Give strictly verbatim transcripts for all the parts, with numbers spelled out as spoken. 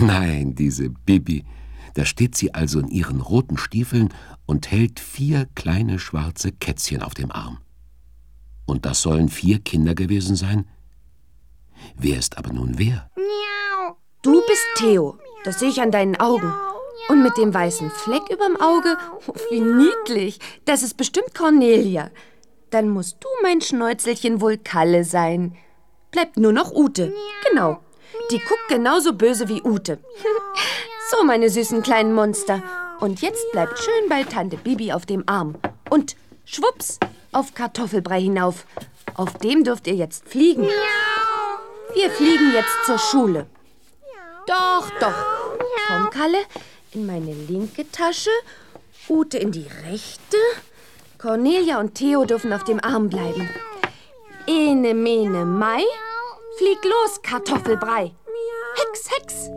Nein, diese Bibi. Da steht sie also in ihren roten Stiefeln und hält vier kleine schwarze Kätzchen auf dem Arm. Und das sollen vier Kinder gewesen sein? Wer ist aber nun wer? Du bist Theo, das sehe ich an deinen Augen. Und mit dem weißen Fleck überm Auge, oh, wie niedlich, das ist bestimmt Cornelia. Dann musst du, mein Schnäuzelchen, wohl Kalle sein. Bleibt nur noch Ute, genau. Die guckt genauso böse wie Ute. So, meine süßen kleinen Monster. Und jetzt bleibt schön bei Tante Bibi auf dem Arm. Und schwupps, auf Kartoffelbrei hinauf. Auf dem dürft ihr jetzt fliegen. Wir fliegen jetzt zur Schule. Doch, doch. Komm, Kalle, in meine linke Tasche, Ute in die rechte. Cornelia und Theo dürfen auf dem Arm bleiben. Ene, mene, Mai. Flieg los, Kartoffelbrei. Hex, Hex.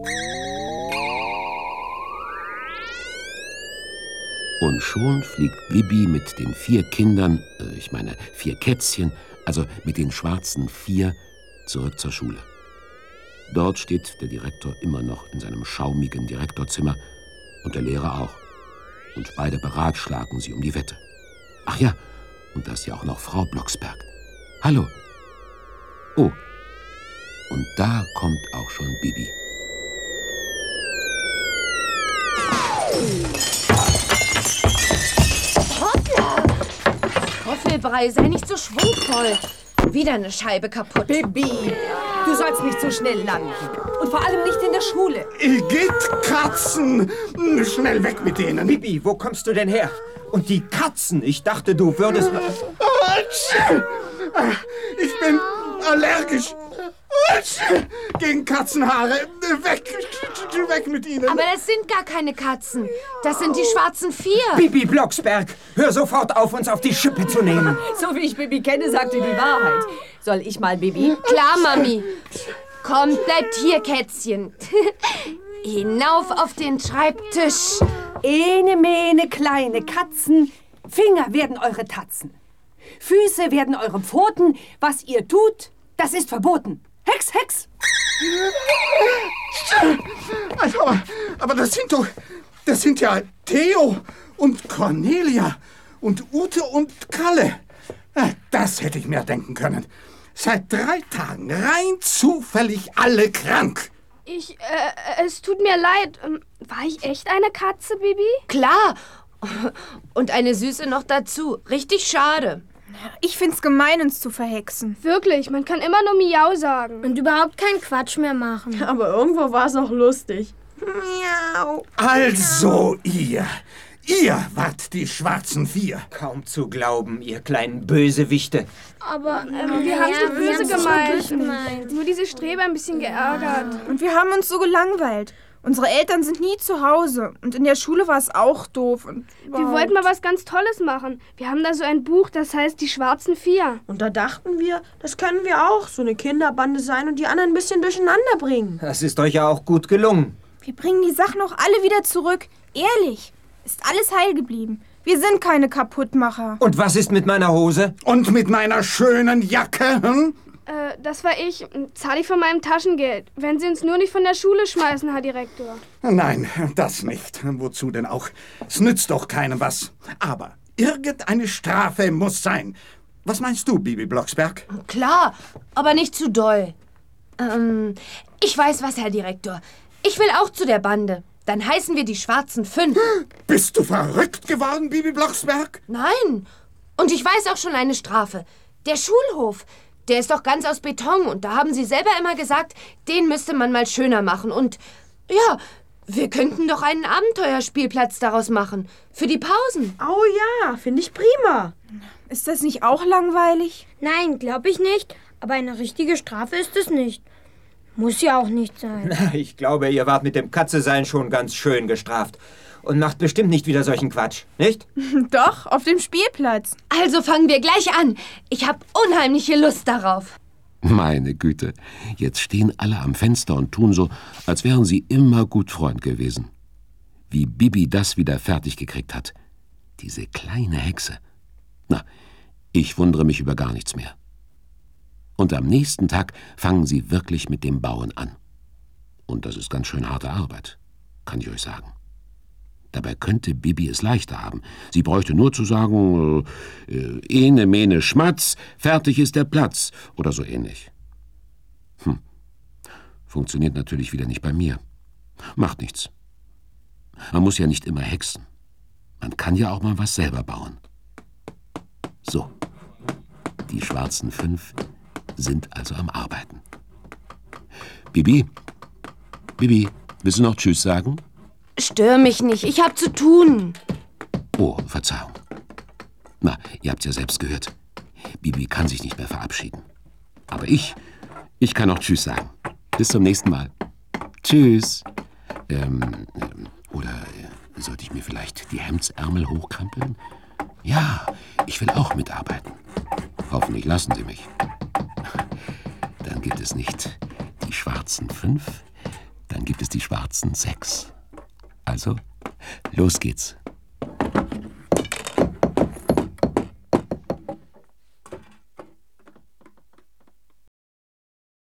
Und schon fliegt Bibi mit den vier Kindern, äh, ich meine vier Kätzchen, also mit den schwarzen vier, zurück zur Schule. Dort steht der Direktor immer noch in seinem schaumigen Direktorzimmer und der Lehrer auch. Und beide beratschlagen sie um die Wette. Ach ja, und da ist ja auch noch Frau Blocksberg. Hallo. Oh, und da kommt auch schon Bibi. Hoppla! Kartoffelbrei, sei nicht so schwungvoll. Wieder eine Scheibe kaputt. Bibi, du sollst nicht so schnell landen. Und vor allem nicht in der Schule. Igitt, Katzen! Schnell weg mit denen. Bibi, wo kommst du denn her? Und die Katzen, ich dachte, du würdest... Ich bin allergisch. Gegen Katzenhaare. Weg, weg mit ihnen. Aber das sind gar keine Katzen. Das sind die schwarzen Vier. Bibi Blocksberg, hör sofort auf, uns auf die Schippe zu nehmen. So wie ich Bibi kenne, sagt sie die Wahrheit. Soll ich mal, Bibi? Klar, Mami. Kommt, bleibt hier, Kätzchen. Hinauf auf den Schreibtisch. Ene, mene, kleine Katzen, Finger werden eure Tatzen. Füße werden eure Pfoten. Was ihr tut, das ist verboten. Hex, Hex! Also, aber, aber das sind doch... Das sind ja Theo und Cornelia und Ute und Kalle. Das hätte ich mir denken können. Seit drei Tagen rein zufällig alle krank. Ich, äh, es tut mir leid. War ich echt eine Katze, Bibi? Klar. Und eine Süße noch dazu. Richtig schade. Ich find's gemein, uns zu verhexen. Wirklich, man kann immer nur Miau sagen. Und überhaupt keinen Quatsch mehr machen. Aber irgendwo war es noch lustig. Miau. Also ihr, ihr wart die schwarzen Vier. Kaum zu glauben, ihr kleinen Bösewichte. Aber ähm, wir haben es böse gemeint. gemeint. Nur diese Streber ein bisschen geärgert. Und wir haben uns so gelangweilt. Unsere Eltern sind nie zu Hause. Und in der Schule war es auch doof. Und wir wollten mal was ganz Tolles machen. Wir haben da so ein Buch, das heißt Die Schwarzen Vier. Und da dachten wir, das können wir auch. So eine Kinderbande sein und die anderen ein bisschen durcheinander bringen. Das ist euch ja auch gut gelungen. Wir bringen die Sachen auch alle wieder zurück. Ehrlich, ist alles heil geblieben. Wir sind keine Kaputtmacher. Und was ist mit meiner Hose? Und mit meiner schönen Jacke? Hm? Äh, das war ich. Zahle ich von meinem Taschengeld. Wenn Sie uns nur nicht von der Schule schmeißen, Herr Direktor. Nein, das nicht. Wozu denn auch? Es nützt doch keinem was. Aber irgendeine Strafe muss sein. Was meinst du, Bibi Blocksberg? Klar, aber nicht zu doll. Ähm, ich weiß was, Herr Direktor. Ich will auch zu der Bande. Dann heißen wir die Schwarzen Fünf. Bist du verrückt geworden, Bibi Blocksberg? Nein. Und ich weiß auch schon eine Strafe. Der Schulhof. Der ist doch ganz aus Beton und da haben Sie selber immer gesagt, den müsste man mal schöner machen. Und ja, wir könnten doch einen Abenteuerspielplatz daraus machen. Für die Pausen. Oh ja, finde ich prima. Ist das nicht auch langweilig? Nein, glaube ich nicht. Aber eine richtige Strafe ist es nicht. Muss ja auch nicht sein. Na, ich glaube, ihr wart mit dem Katze-Sein schon ganz schön gestraft. Und macht bestimmt nicht wieder solchen Quatsch, nicht? Doch, auf dem Spielplatz. Also fangen wir gleich an. Ich habe unheimliche Lust darauf. Meine Güte, jetzt stehen alle am Fenster und tun so, als wären sie immer gut Freund gewesen. Wie Bibi das wieder fertig gekriegt hat. Diese kleine Hexe. Na, ich wundere mich über gar nichts mehr. Und am nächsten Tag fangen sie wirklich mit dem Bauen an. Und das ist ganz schön harte Arbeit, kann ich euch sagen. Dabei könnte Bibi es leichter haben. Sie bräuchte nur zu sagen, äh, ene, mene, schmatz, fertig ist der Platz oder so ähnlich. Hm. Funktioniert natürlich wieder nicht bei mir. Macht nichts. Man muss ja nicht immer hexen. Man kann ja auch mal was selber bauen. So, die schwarzen fünf sind also am Arbeiten. Bibi, Bibi, willst du noch Tschüss sagen? Stör mich nicht, ich hab zu tun. Oh, Verzeihung. Na, ihr habt's ja selbst gehört. Bibi kann sich nicht mehr verabschieden. Aber ich, ich kann auch Tschüss sagen. Bis zum nächsten Mal. Tschüss. Ähm, ähm oder äh, sollte ich mir vielleicht die Hemdsärmel hochkrempeln? Ja, ich will auch mitarbeiten. Hoffentlich lassen Sie mich. Dann gibt es nicht die schwarzen fünf, dann gibt es die schwarzen sechs. Also, los geht's.